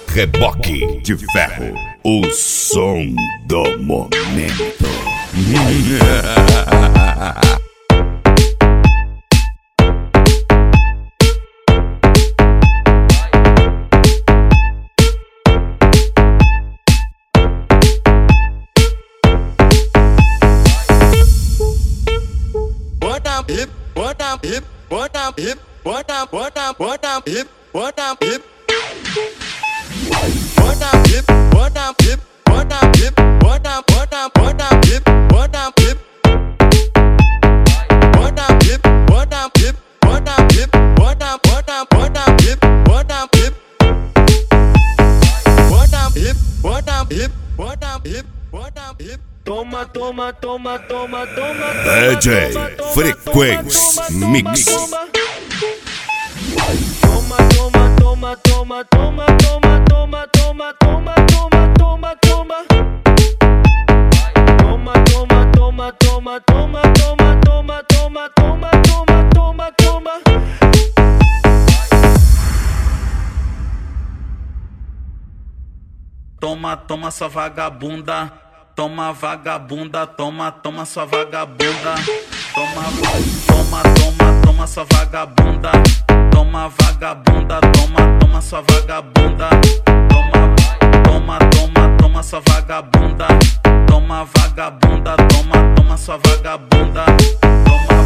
Reboque de Ferro, o som do momento. Toma, toma, toma, toma, toma. DJ Frequência Mix. Toma, toma, toma, toma, toma, toma, toma, toma, toma, toma, toma, toma. Toma, toma, toma, toma, toma, toma, toma, toma, toma, toma, toma, toma. Toma, toma sua vagabunda. Toma vagabunda, toma, toma sua vagabunda. Toma, toma, toma, toma sua vagabunda. Toma vagabunda, toma, toma sua vagabunda. Toma, toma, toma, toma sua vagabunda. Toma vagabunda, toma, toma sua vagabunda. Toma.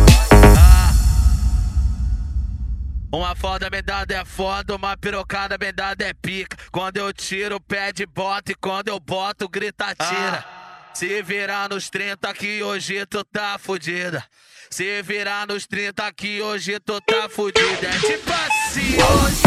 Uma foda bem dada é foda, uma pirocada bem dada é pica. Quando eu tiro, pede bota, e quando eu boto, grita tira. Se virar nos 30 que hoje tu tá fudida. Se virar nos 30 que hoje tu tá fudida. É tipo assim, hoje